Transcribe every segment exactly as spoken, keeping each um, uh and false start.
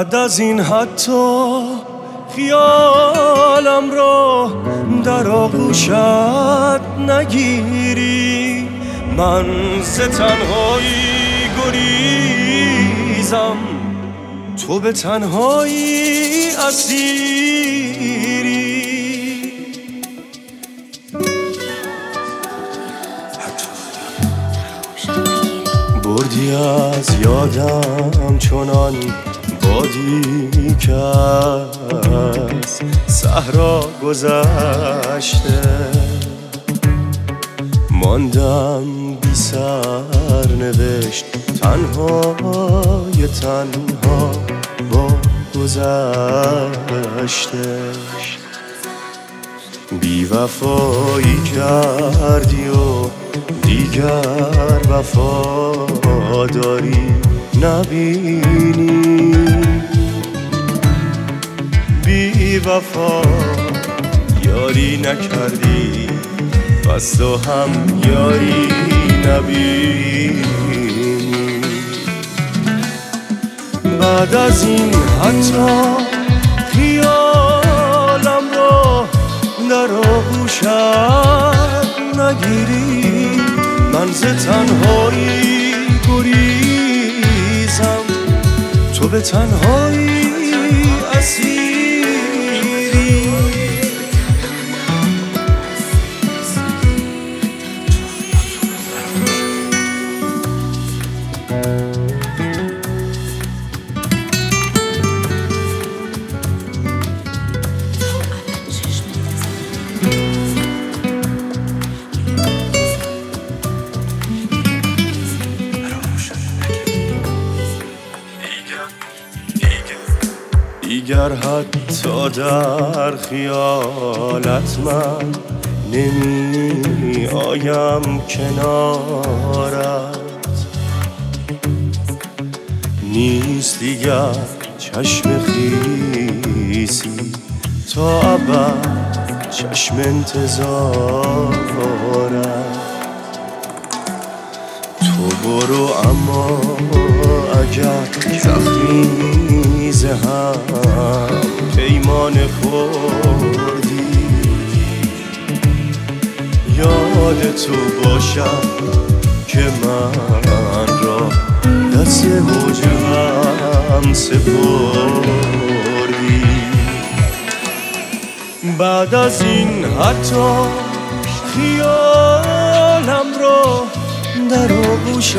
بعد از این حتی خیالم را در آغوشت نگیری، من ز تنهایی گریزم، تو به تنهایی اسیری. بردی از یادم چنان بادی که از صحرا گذشته، ماندم بی سرنوشت تنهای تنها با گذشته. بی وفایی کردی و دیگر وفاداری نبینی، بی وفا یاری نکردی پس تو هم یاری نبینی. بعد از این حتی خیالم را در آغوشت نگیری، من ز تنهایی گریزم، تو به تنهایی اسیری. دیگر حتی در خیالت من نمی آیم کنارت، نیست دیگر چشم خیسی تا ابد چشم انتظارت. تو برو اما اگر تخمیز هم پیمان خوردی، یاد تو باشد که من را دست اوجم سپردی. بعد از این حتی خیالم را در آغوشت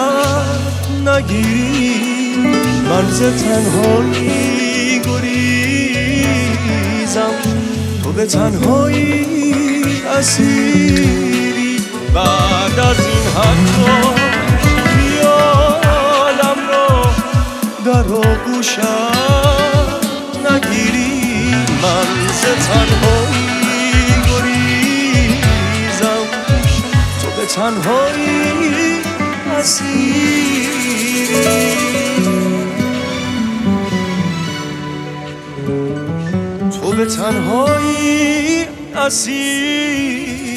نگیری، من ز تنهایی گریزم، تو به تنهایی اسیری. بعد از این حتی خیالم را در آغوشت نگیری، من ز تنهایی گریزم، تو به تنهایی اسیری. تو به تنهایی اسیری.